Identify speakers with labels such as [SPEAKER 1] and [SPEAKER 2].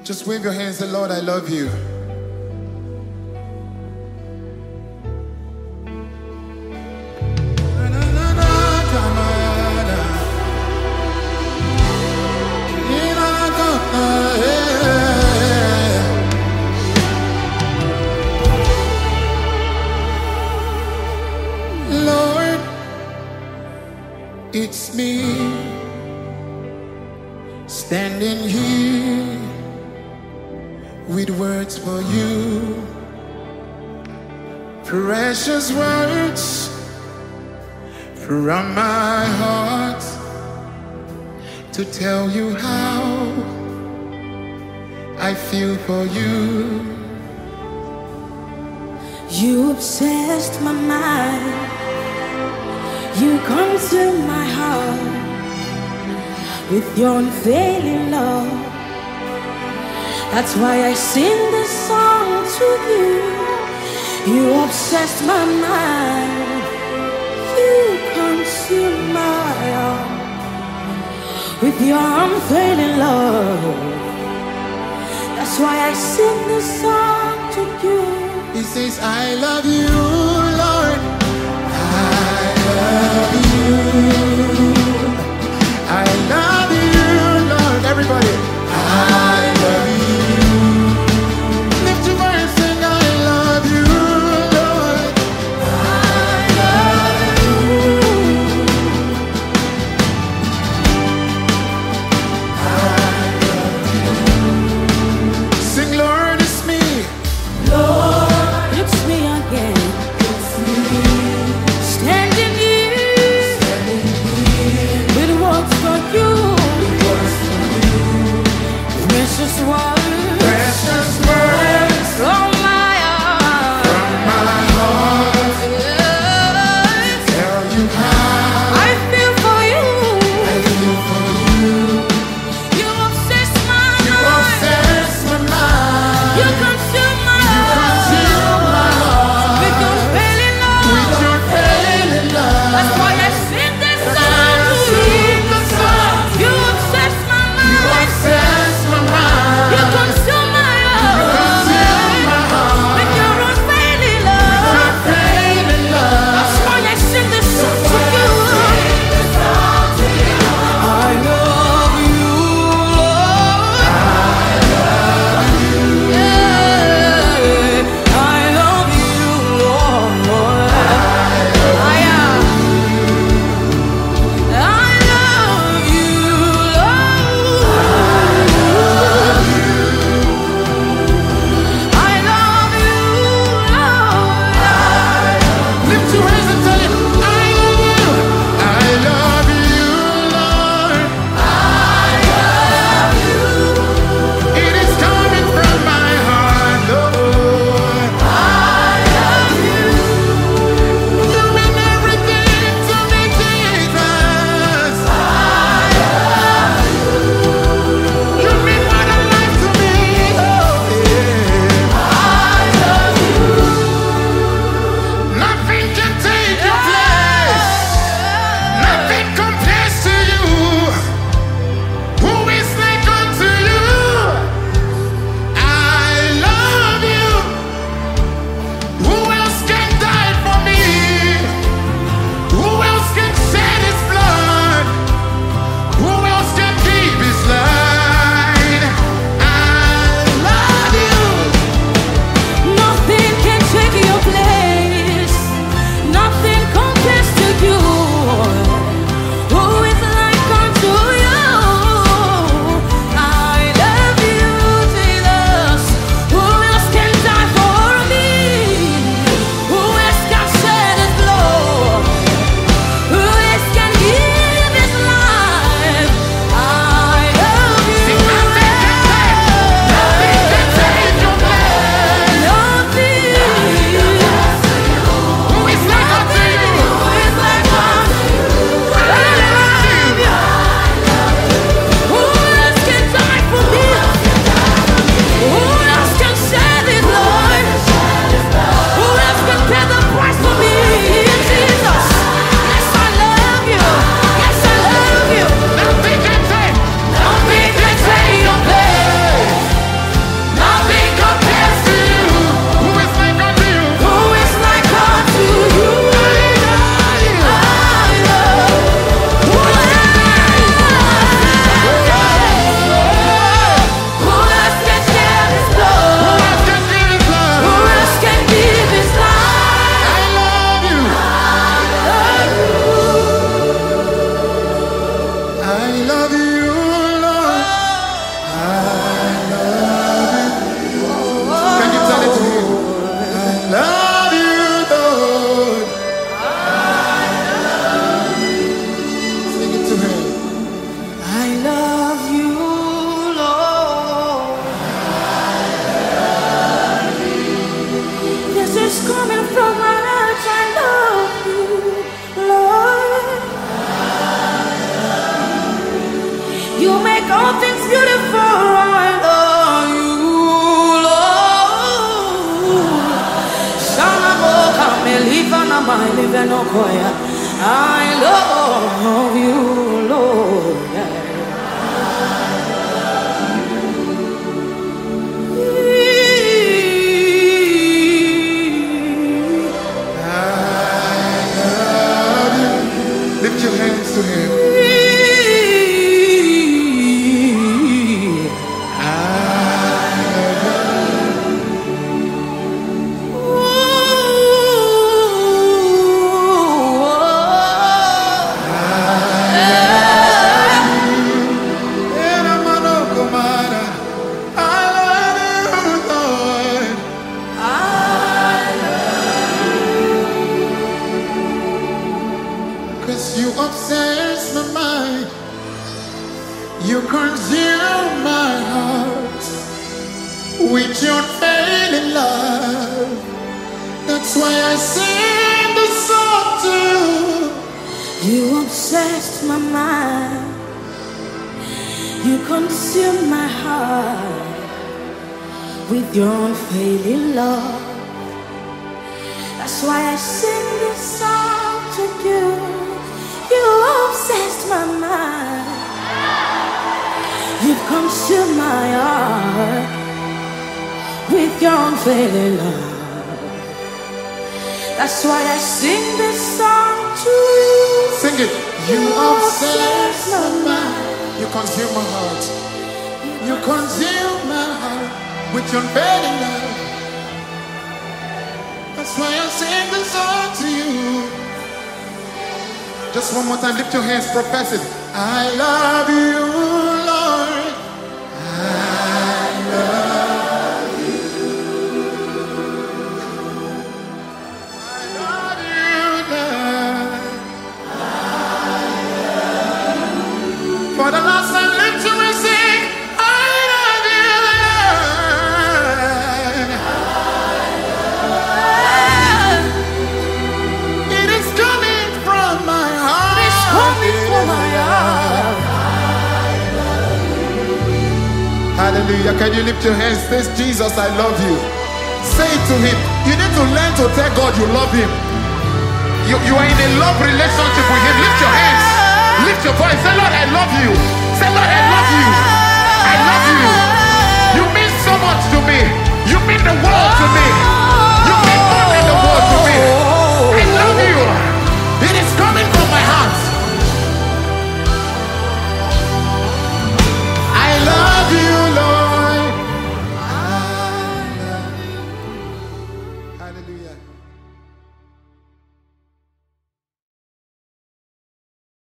[SPEAKER 1] Just wave your hands, say, Lord, I love you. Lord, it's me standing here with words for you, precious words from my heart to tell you how I feel for you.
[SPEAKER 2] You obsessed my mind, you consumed my heart with your unfailing love. That's why I sing this song to you. You obsessed my mind, you consumed my heart with your unfailing love. That's why I sing this song to you.
[SPEAKER 1] He says, I love you, Lord. I love you. I love you, Lord. Everybody, I love you. Lift your voice and sing, I love you, Lord. I love you. I love you. Sing, Lord, it's me.
[SPEAKER 2] Lord, it's me again. love you, Lord.
[SPEAKER 1] Lift your hands to him. You obsess my mind, you consume my heart with your unfailing love. That's why I sing this song to you.
[SPEAKER 2] You obsessed my mind, you consume my heart with your unfailing love. That's why I sing this song to you. You obsessed my mind, you've consumed my heart with your unfailing love. That's why I sing this song to you.
[SPEAKER 1] Sing it. You obsess my mind, you consume my heart, you consume my heart with your unfailing love. That's why I sing this song to you. Just one more time, lift your hands, profess it. I love you, Lord. I love you. I love you, Lord. I love you. For the last time, lift your hands, sing. I love you, Lord. It is coming from my heart. Hallelujah. Can you lift your hands? Say, Jesus, I love you. Say it to him. You need to learn to tell God you love him. You are in a love relationship.